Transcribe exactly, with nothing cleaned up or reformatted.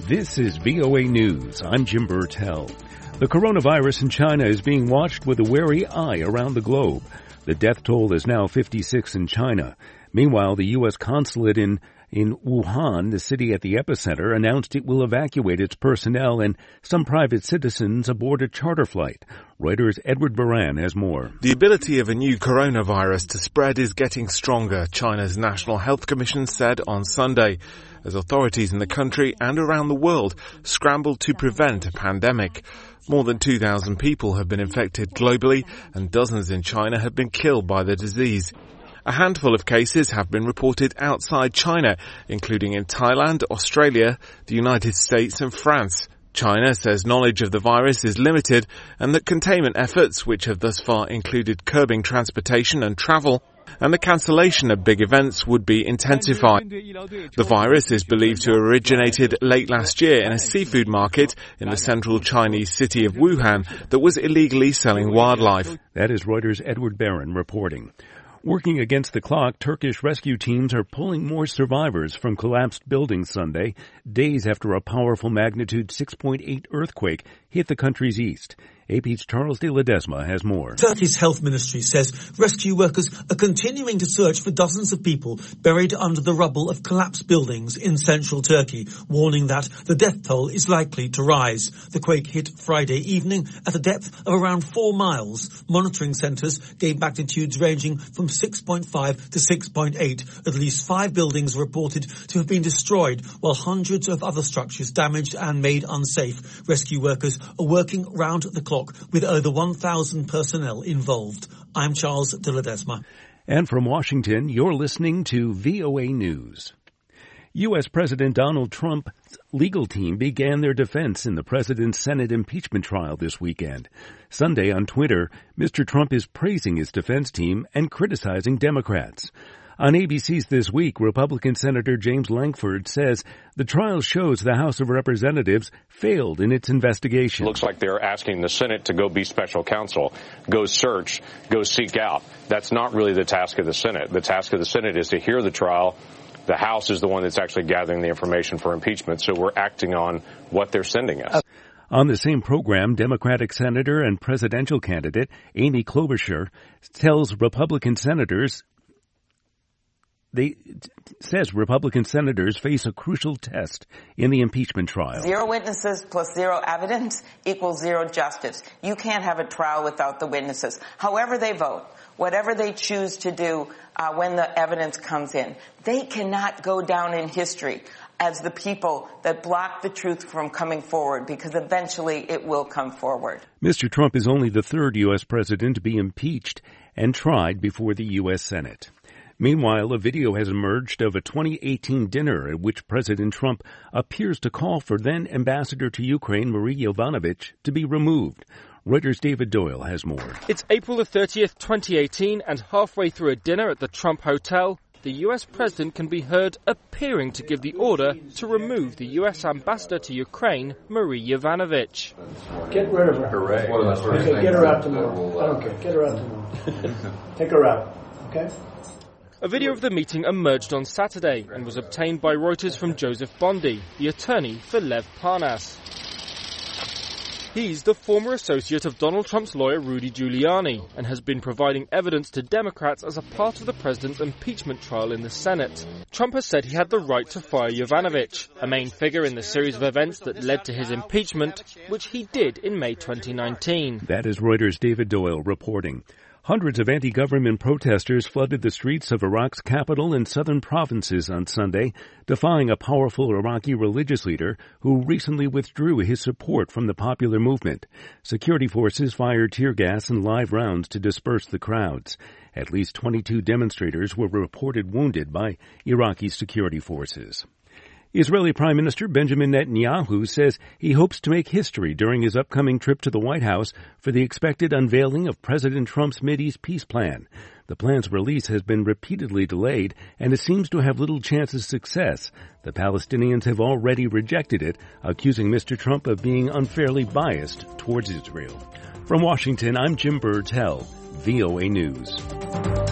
This is V O A News. I'm Jim Burtell. The coronavirus in China is being watched with a wary eye around the globe. The death toll is now fifty-six in China. Meanwhile, the U S consulate in in Wuhan, the city at the epicenter, announced it will evacuate its personnel and some private citizens aboard a charter flight. Reuters' Edward Baran has more. The ability of a new coronavirus to spread is getting stronger, China's National Health Commission said on Sunday, as authorities in the country and around the world scramble to prevent a pandemic. More than two thousand people have been infected globally, and dozens in China have been killed by the disease. A handful of cases have been reported outside China, including in Thailand, Australia, the United States and France. China says knowledge of the virus is limited and that containment efforts, which have thus far included curbing transportation and travel, and the cancellation of big events would be intensified. The virus is believed to have originated late last year in a seafood market in the central Chinese city of Wuhan that was illegally selling wildlife. That is Reuters' Edward Baran reporting. Working against the clock, Turkish rescue teams are pulling more survivors from collapsed buildings Sunday, days after a powerful magnitude six point eight earthquake hit the country's east. A P's Charles de Ledesma has more. Turkey's health ministry says rescue workers are continuing to search for dozens of people buried under the rubble of collapsed buildings in central Turkey, warning that the death toll is likely to rise. The quake hit Friday evening at a depth of around four miles. Monitoring centres gave magnitudes ranging from six point five to six point eight. At least five buildings are reported to have been destroyed, while hundreds of other structures damaged and made unsafe. Rescue workers are working round the clock with over one thousand personnel involved. I'm Charles de Ledesma. And from Washington, you're listening to V O A News. U S. President Donald Trump's legal team began their defense in the president's Senate impeachment trial this weekend. Sunday on Twitter, Mister Trump is praising his defense team and criticizing Democrats. On A B C's This Week, Republican Senator James Lankford says the trial shows the House of Representatives failed in its investigation. It looks like they're asking the Senate to go be special counsel, go search, go seek out. That's not really the task of the Senate. The task of the Senate is to hear the trial. The House is the one that's actually gathering the information for impeachment, so we're acting on what they're sending us. On the same program, Democratic Senator and presidential candidate Amy Klobuchar tells Republican senators They says Republican senators face a crucial test in the impeachment trial. Zero witnesses plus zero evidence equals zero justice. You can't have a trial without the witnesses. However they vote, whatever they choose to do uh, when the evidence comes in, they cannot go down in history as the people that block the truth from coming forward, because eventually it will come forward. Mister Trump is only the third U S president to be impeached and tried before the U S. Senate. Meanwhile, a video has emerged of a twenty eighteen dinner at which President Trump appears to call for then Ambassador to Ukraine Marie Yovanovitch to be removed. Reuters' David Doyle has more. It's April the thirtieth, twenty eighteen, and halfway through a dinner at the Trump Hotel, the U S president can be heard appearing to give the order to remove the U S ambassador to Ukraine, Marie Yovanovitch. Get rid of her. Hooray. Okay, get her out tomorrow. I don't care. Get her out tomorrow. Take her out. Okay? A video of the meeting emerged on Saturday and was obtained by Reuters from Joseph Bondy, the attorney for Lev Parnas. He's the former associate of Donald Trump's lawyer Rudy Giuliani and has been providing evidence to Democrats as a part of the president's impeachment trial in the Senate. Trump has said he had the right to fire Yovanovitch, a main figure in the series of events that led to his impeachment, which he did in May twenty nineteen. That is Reuters' David Doyle reporting. Hundreds of anti-government protesters flooded the streets of Iraq's capital and southern provinces on Sunday, defying a powerful Iraqi religious leader who recently withdrew his support from the popular movement. Security forces fired tear gas and live rounds to disperse the crowds. At least twenty-two demonstrators were reported wounded by Iraqi security forces. Israeli Prime Minister Benjamin Netanyahu says he hopes to make history during his upcoming trip to the White House for the expected unveiling of President Trump's Mideast peace plan. The plan's release has been repeatedly delayed, and it seems to have little chance of success. The Palestinians have already rejected it, accusing Mister Trump of being unfairly biased towards Israel. From Washington, I'm Jim Burtell, V O A News.